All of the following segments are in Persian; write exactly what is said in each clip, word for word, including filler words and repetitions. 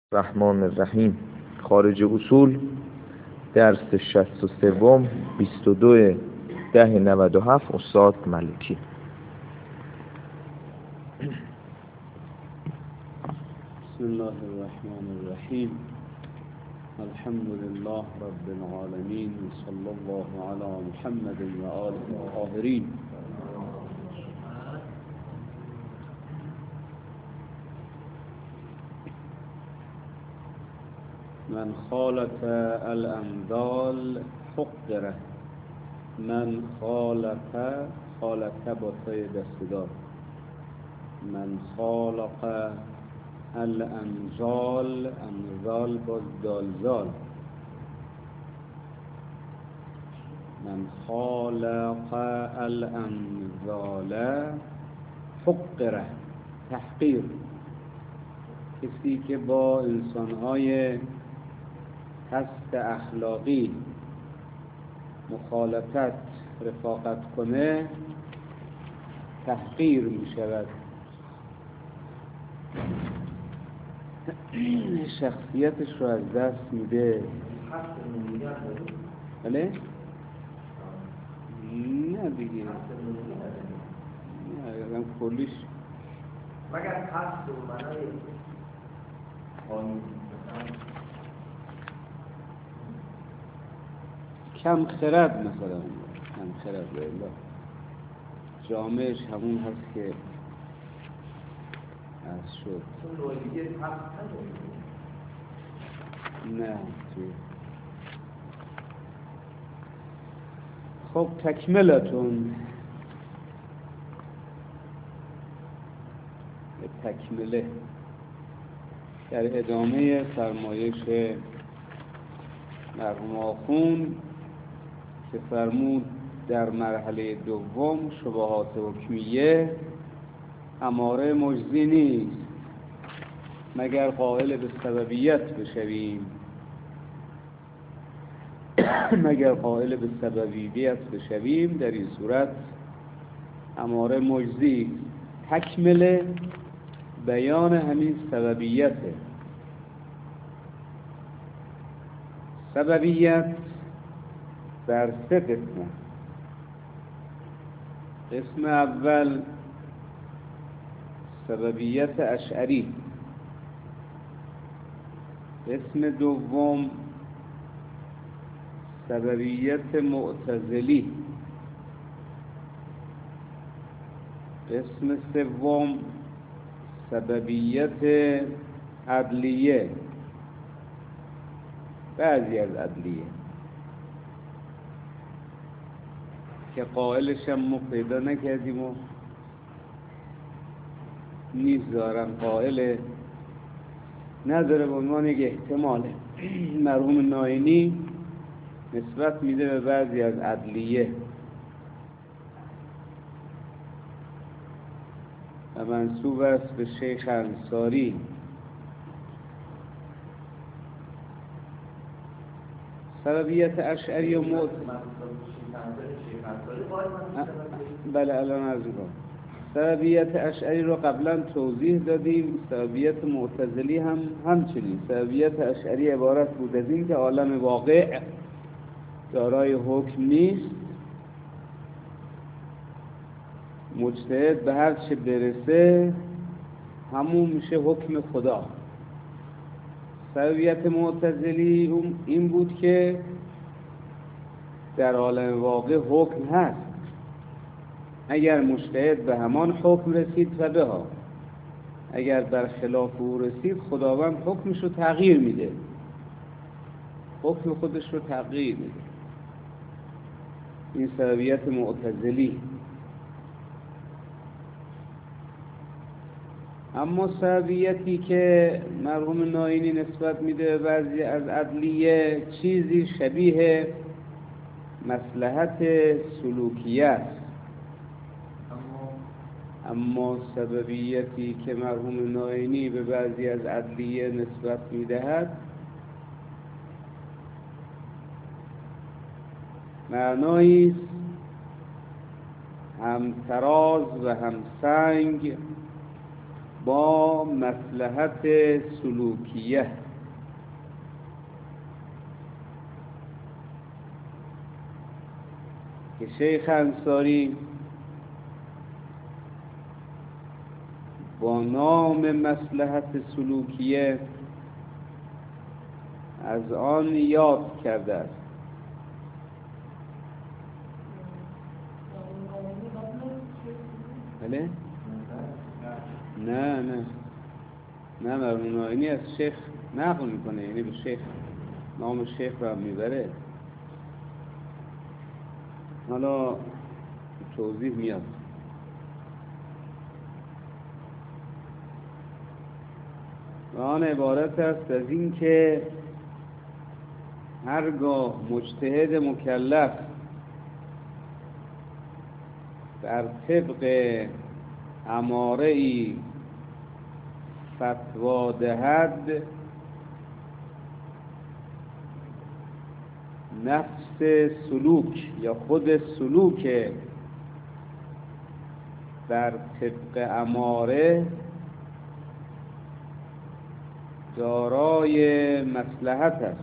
الرحمن الرحیم. خارج اصول، درس شصت و سوم، بیست و دو ده نود و هفت، استاد ملکی. بسم الله الرحمن الرحیم. الحمد لله رب العالمین و صلی الله علی محمد و آله الطاهرین. من خالط الامدال حقره. من خالط خالط با تای دستدار. من خالق الامزال، امزال با دالزال. من خالق الامزال حقره، تحقیر. کسی که با انسانهای هست اخلاقی مخالطت رفاقت کنه تحقیر می شود، شخصیتش رو از دست میده. بله؟ نه دیگه، نه یادم کلیش مگر قصد و منای قانون کم خرد، مثلا کم خرد بالله جامعش همون هست که از شد. چون نوع دیگه قصد نداره. نه توی خب تکملتون تکمله در ادامه فرمایش مرحوم آخوند که فرمود در مرحله دوم شبهات حکمیه اماره مجزی نیست مگر قائل به سببیت بشویم مگر قائل به سببیت بشویم در این صورت اماره مجزی. تکمله بیان همین سببیته. سببیت در سه قسمه. قسم اول سببیت اشعری، قسم دوم سببیت معتزلی، قسم سوم سببیت عدلیه، بعضی از عدلیه که قائلش هم ما پیدا نکردیم و نیز دارن قائل نداره به عنوان یک احتماله. مرحوم ناینی نسبت میده به بعضی از عدلیه و منسوب است به شیخ انصاری. سببیت اشعری و موت بله الان عرض می‌کنم. سببیت اشعری رو قبلا توضیح دادیم. سببیت معتزلی هم همچنین. سببیت اشعری عبارت بود از این که عالم واقع دارای حکم نیست، مجتهد به هر چه برسه همون میشه حکم خدا. سببیت معتزلی این بود که در عالم واقع حکم هست، اگر مجتهد به همان حکم رسید و به ها، اگر بر خلاف او رسید خداوند حکمش رو تغییر میده، حکم خودش رو تغییر میده. این سببیت معتزلی. اما سببیتی که مرحوم ناینی نسبت میده بعضی از عدلیه چیزی شبیه مصلحت سلوکیه است. اما سببیتی که مرحوم ناینی به بعضی از عدلیه نسبت میدهد معنایی هم تراز و هم سنگ با مصلحت سلوکیه. که شیخ انصاری با نام مصلحت سلوکیه از آن یاد کرده است. بله؟ نه نه نه مرحوم ناینی از شیخ نقل میکنه، یعنی به شیخ نام شیخ را میبره. حالا توضیح میاد. و آن عبارت است از این که هرگاه مجتهد مکلف در طبق اماره ای فتوا دهد، نفس سلوک یا خود سلوک در طبق اماره دارای مصلحت است.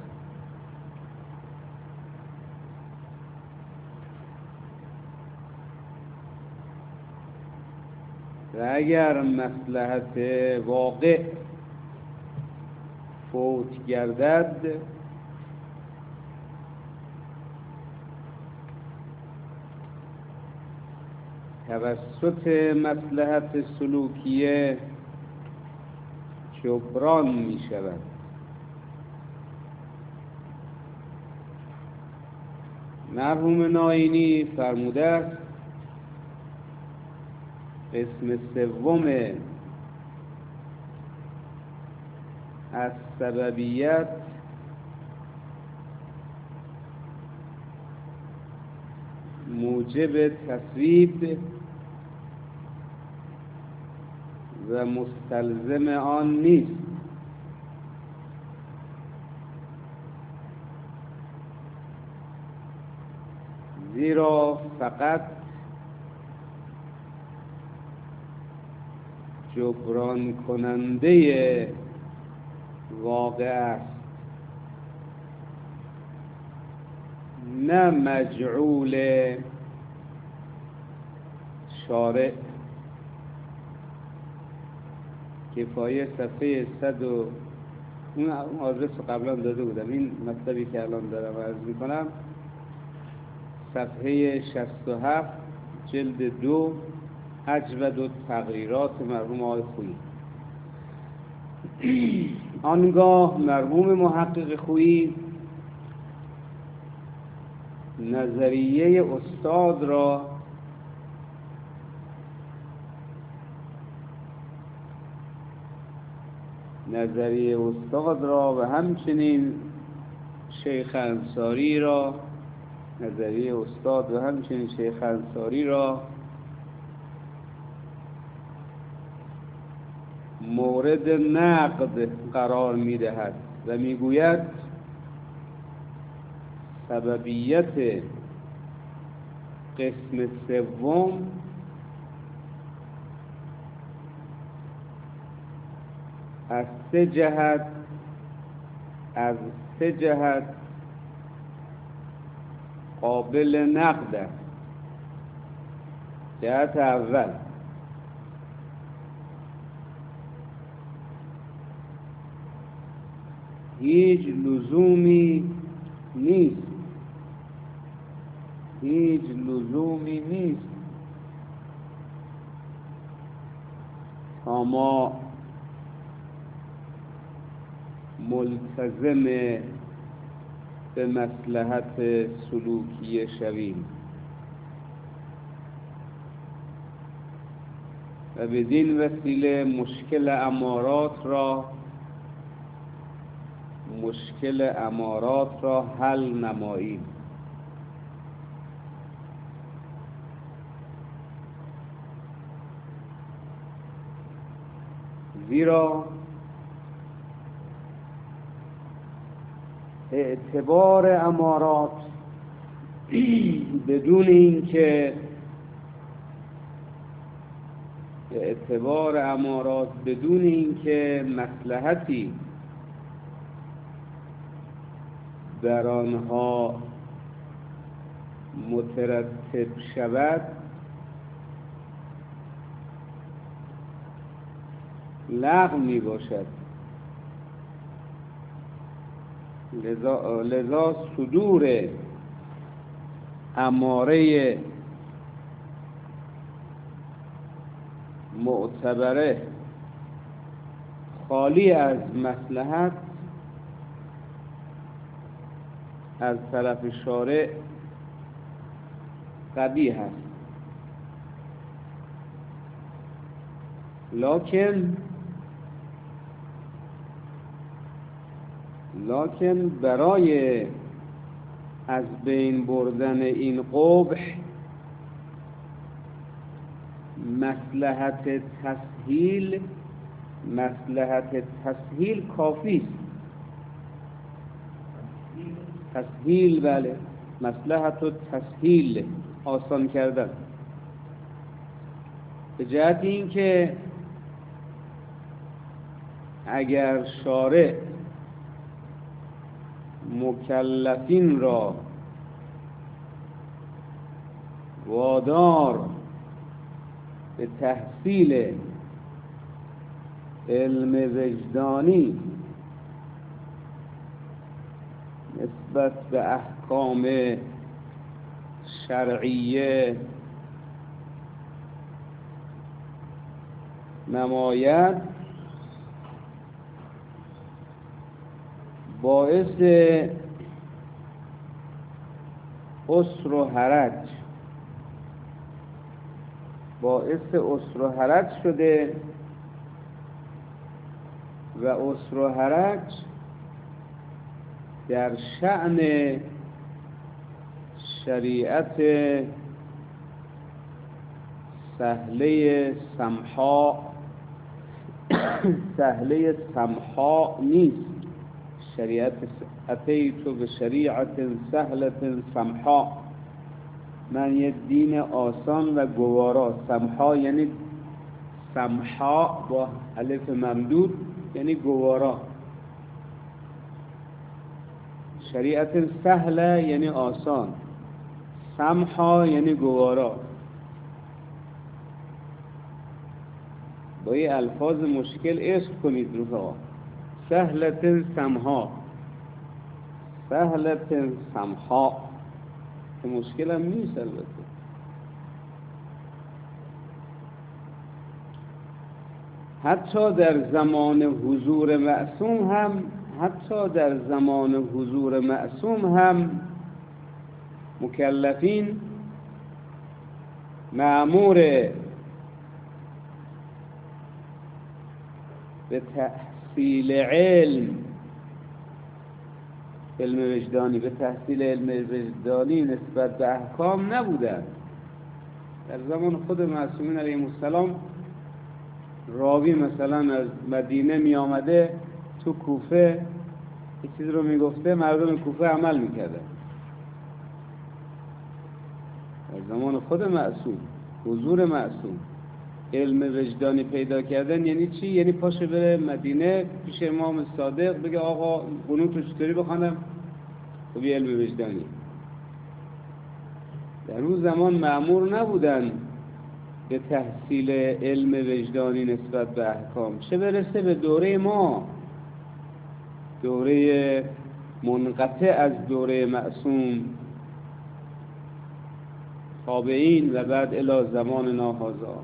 و اگر مصلحت واقع فوت گردد، توسط مصلحت سلوکیه جبران می شود. مرحوم ناینی فرموده است قسم سوم از سببیت موجب تصویب و مستلزم آن نیست، زیرا فقط جبران کننده واقع است، نه مجعول شارع. کفایه صفحه صد و اون آدرس رو قبلا داده بودم، این مطلبی که الان دارم عرض میکنم صفحه شصت و هفت جلد دو اجود و تغییرات مرحوم آقای خویی. آنگاه مرحوم محقق خویی نظریه استاد را نظریه استاد را و همچنین شیخ انصاری را نظریه استاد و همچنین شیخ انصاری را مورد نقد قرار می‌دهد و می‌گوید سببیت قسم سوم از سه جهت از سه جهت قابل نقد است. جهت اول، هیچ لزومی نیست هیچ لزومی نیست تا ما ملتزم به مصلحت سلوکیه شویم و بدین وسیله مشکل امارات را مشکل امارات را حل نماییم. زیرا اعتبار امارات بدون اینکه به اعتبار امارات بدون اینکه مصلحتی بر آنها مترتب شود لغو می باشد. لذا, لذا صدور اماره معتبره خالی از مصلحت از طرف شارع قبیح است، لکن لکن برای از بین بردن این قبح مصلحت تسهیل مصلحت تسهیل کافی است. تسهیل، بله، مصلحت و تسهیل، آسان کردن، به جهت این که اگر شارع مکلفین را وادار به تحصیل علم وجدانی نسبت به احکام شرعیه نماید، باعث عسر و حرج باعث عسر و حرج شده و عسر و حرج در شأن شریعت سهله سمحا سهله سمحا نیست. شریعت اتیتو به شریعت سهلت سمحا، من یه دین آسان و گوارا. سمحا یعنی سمحا با الف ممدود یعنی گوارا. شریعت سهله یعنی آسان، سمحا یعنی گوارا. با این الفاظ مشکل عشق کنید روها. سهلت سمحا، سهلت سمحا که مشکل هم نیست. البته حتی در زمان حضور معصوم هم حتی در زمان حضور معصوم هم مکلفین مأمور به تحصیل علم علم وجدانی به تحصیل علم وجدانی نسبت به احکام نبودند. در زمان خود معصومین علیهم السلام راوی مثلا از مدینه می آمده تو کوفه یک چیز رو می گفته، مردم کوفه عمل می کرده. در زمان خود معصوم، حضور معصوم، علم وجدانی پیدا کردن یعنی چی؟ یعنی پاشه بره مدینه پیش امام صادق بگه آقا قنوت رو چطوری بخوانم؟ خب یه علم وجدانی. در اون زمان مأمور نبودن به تحصیل علم وجدانی نسبت به احکام، چه برسه به دوره ما، دوره منقطع از دوره معصوم تابعین و بعد الی زمان ناهازا.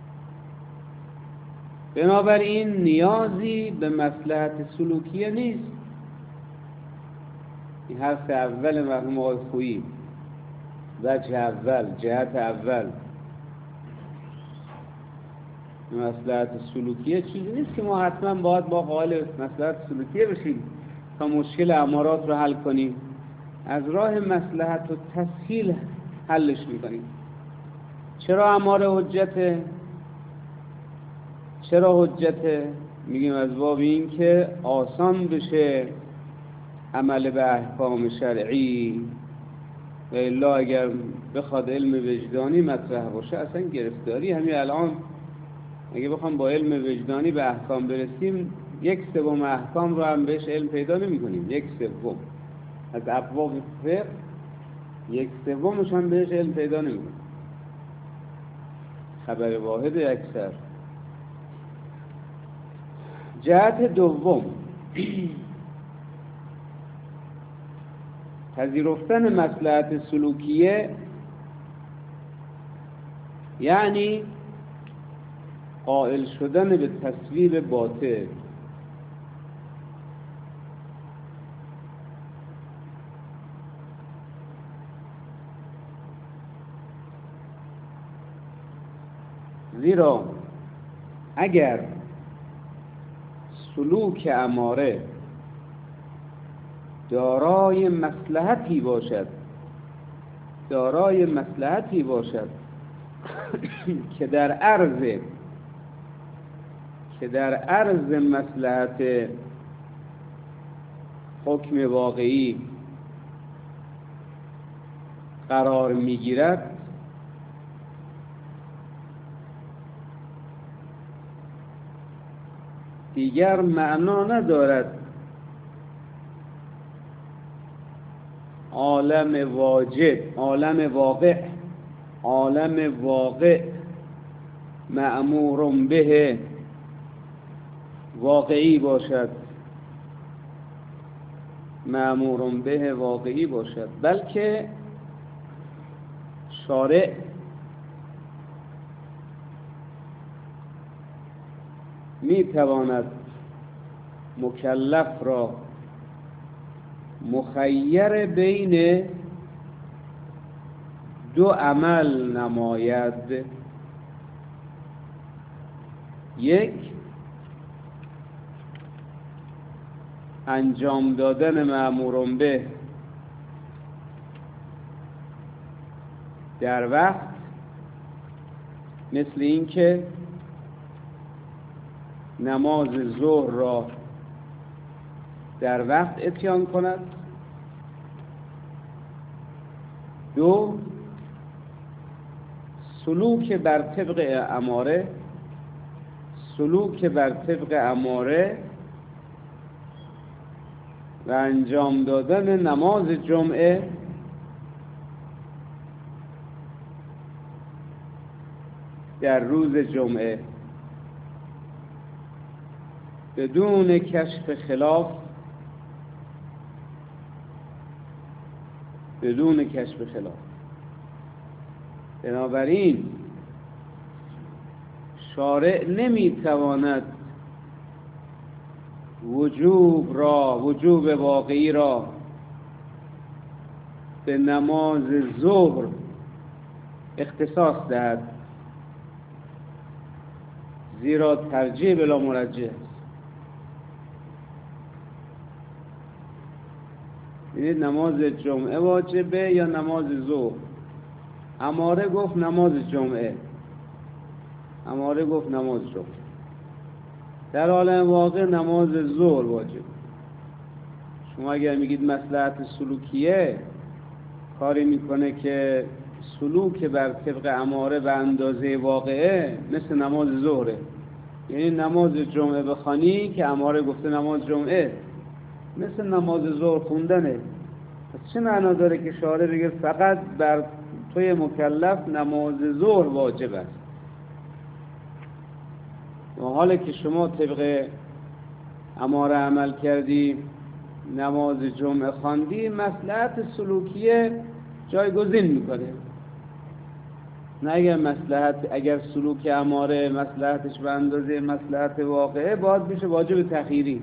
بنابراین نیازی به مصلحت سلوکیه نیست. این حرف اول مرحوم آقای خویی، وجه اول، جهت اول. مصلحت سلوکیه چیزی نیست که ما حتما باید با قائل مصلحت سلوکیه بشیم تا مشکل امارات رو حل کنیم. از راه مصلحت و تسهیل حلش میکنیم. چرا اماره حجته؟ چرا حجته؟ میگیم از باب این که آسان بشه عمل به احکام شرعی، و الا اگر بخواد علم وجدانی مطرح باشه اصلا گرفتاری. همین الان اگه بخوام با علم وجدانی به احکام برسیم، یک سوم احکام رو هم بهش علم پیدا نمی کنیم. یک سوم از ابواب فقه، یک سومش هم بهش علم پیدا نمی کنیم. خبر واحد اکثر. جهت دوم، پذیرفتن مصلحت سلوکیه یعنی قائل شدن به تصویب باطل. زیرا اگر سلوک اماره دارای مصلحتی باشد دارای مصلحتی باشد که در عرض که در عرض مصلحت حکم واقعی قرار میگیرد، دیگر معنا ندارد عالم واجب، عالم واقع، عالم واقع مأمور به واقعی باشد، مأمور به واقعی باشد، بلکه شارع می تواند مکلف را مخیر بین دو عمل نماید. یک، انجام دادن مأمور به در وقت، مثل این که نماز ظهر را در وقت اتیان کند. دو، سلوک بر طبق اماره سلوک بر طبق اماره و انجام دادن نماز جمعه در روز جمعه بدون کشف خلاف بدون کشف خلاف بنابراین شارع نمیتواند وجوب را وجوب واقعی را به نماز ظهر اختصاص دهد، زیرا ترجیح بلا مرجح است. یعنی نماز جمعه واجبه یا نماز ظهر؟ اماره گفت نماز جمعه، اماره گفت نماز جمعه. در عالم واقع نماز ظهر واجب. شما اگر میگید مصلحت سلوکیه کاری میکنه که سلوک بر طبق اماره به اندازه واقعه، مثل نماز ظهره. یعنی نماز جمعه بخوانی که اماره گفته نماز جمعه، مثل نماز ظهر خوندنه. پس چه معنا داره که شارع بگه فقط بر توی مکلف نماز ظهر واجب است، و حالی که شما طبق اماره عمل کردی، نماز جمعه خواندی، مصلحت سلوکیه جایگزین میکنه. نه اگر مصلحت اگر سلوک اماره مصلحتش به اندازه مصلحت واقعه، باید بشه واجب تخییری.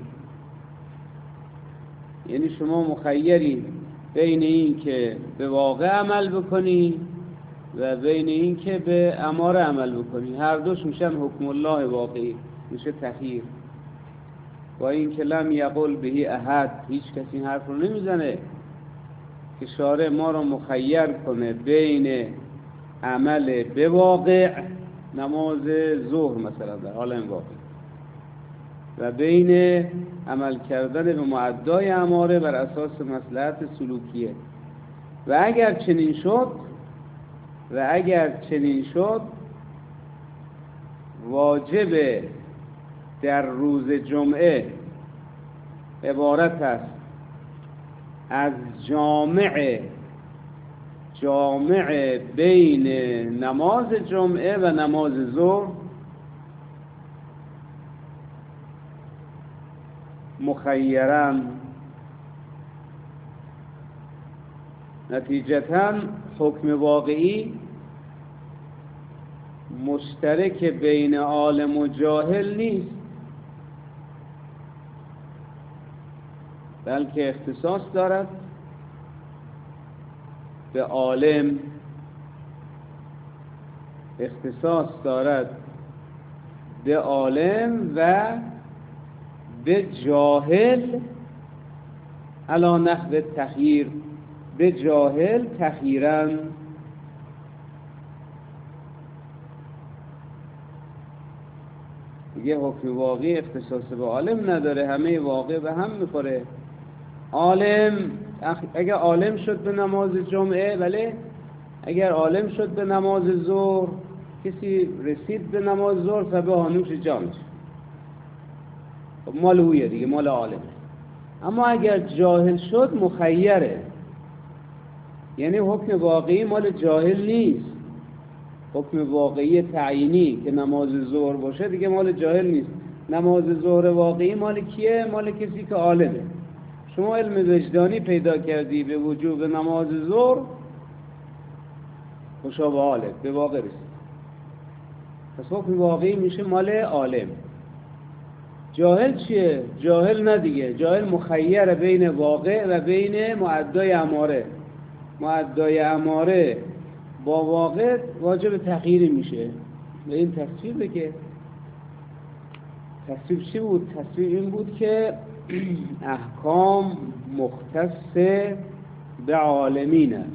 یعنی شما مخیری بین این که به واقع عمل بکنی و بین این که به اماره عمل بکنی. هر دوش میشن حکم الله واقعی، میشه تخییر. با این که لم یقل بهی احد، هیچ کسی این حرف رو نمیزنه که شارع ما رو مخیر کنه بین عمل به واقع، نماز ظهر مثلا در حال این واقع، و بین عمل کردن به معدای اماره بر اساس مصلحت سلوکیه. و اگر چنین شد و اگر چنین شد واجب در روز جمعه عبارت است از جامع جامع بین نماز جمعه و نماز ظهر، مخیراً، نتیجتاً حکم واقعی مشترک بین عالم و جاهل نیست، بلکه اختصاص دارد به عالم، اختصاص دارد به عالم و به جاهل، علی نحو تخییر، به جاهل تخییراً. دیگه حکم واقعی اختصاص به عالم نداره، همه واقع به هم میخوره. عالم اگر عالم شد به نماز جمعه، بله، اگر عالم شد به نماز ظهر، کسی رسید به نماز ظهر فبه هانوش جانش، مال اویه دیگه، مال عالم. اما اگر جاهل شد مخیره، یعنی حکم واقعی مال جاهل نیست، حکم واقعی تعیینی که نماز ظهر باشه دیگه مال جاهل نیست. نماز ظهر واقعی مال کیه؟ مال کسی که عالمه. شما علم وجدانی پیدا کردی به وجوب نماز ظهر، خوشا به حالت، به واقع رسید، پس حکم واقعی میشه مال عالم. جاهل چیه؟ جاهل نه دیگه، جاهل مخیر بین واقع و بین معدای اماره. معدای اماره با واقع واجب تغییری میشه. و این تصویب که تصویب چی بود؟ تصویب این بود که احکام مختص به عالمین است.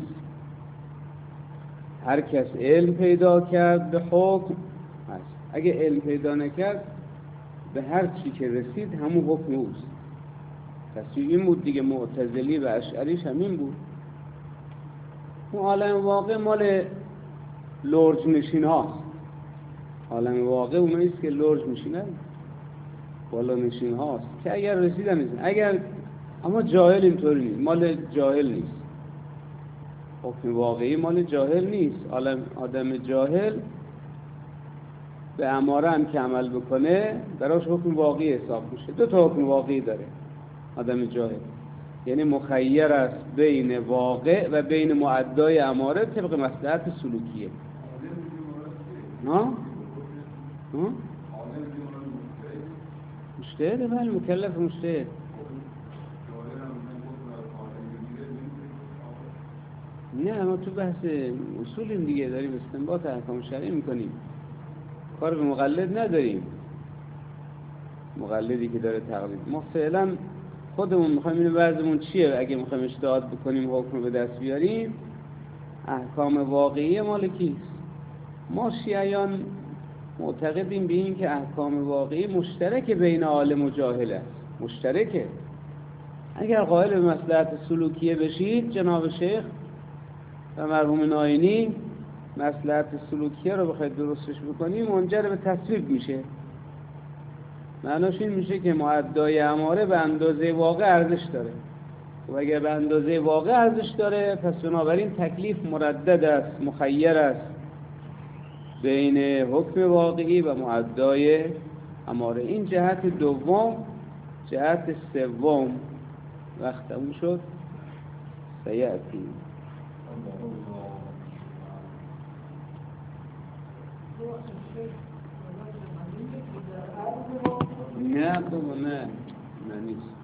هر کس علم پیدا کرد به حکم هست، اگه علم پیدا نکرد به هر چی که رسید همون حکم اوست. تصویب این بود دیگه، معتزلی و اشعریش همین بود. اون عالم واقع مال لرج نشین هاست. عالم واقع اوناییست که لرج نشینن، بالا نشین هاست که اگر رسیدن نیست، اگر اما جاهل اینطوری نیست، مال جاهل نیست. حکم واقعی مال جاهل نیست. عالم آدم جاهل به اماره هم که عمل بکنه براش حکم واقعی حساب میشه. دو تا حکم واقعی داره آدم جاهل، یعنی مخیر است بین واقع و بین معدای اماره طبق مصلحت سلوکیه. نه؟ نه؟ مجتهد، بله، مکلف مجتهد. نه، ما تو بحث اصولیم دیگه، داریم استنباط احکام شرعی میکنیم، کار به مقلد نداریم. مقلدی که داره تقلید، ما فعلا خودمون میخوایم اینو وضعمون چیه، اگه میخوایم اجتهاد بکنیم حکم به دست بیاریم، احکام واقعی مال کیست؟ ما شیعیان معتقدیم به این که احکام واقعی مشترک بین عالم و جاهل است، مشترکه. اگر قائل به مصلحت سلوکیه بشید، جناب شیخ و مرحوم ناینی مصلحت سلوکیه رو بخواید درستش بکنیم، منجر به تصویب میشه. معناش این میشه که معدای اماره به اندازه واقع ارزش داره. و اگر به اندازه واقع ارزش داره، پس بنابراین تکلیف مردد است، مخیر است بین حکم واقعی و معدای اماره. این جهت دوم. جهت سوم وقت تموم شد، سیأتی. نه بابا، نه نه نیست.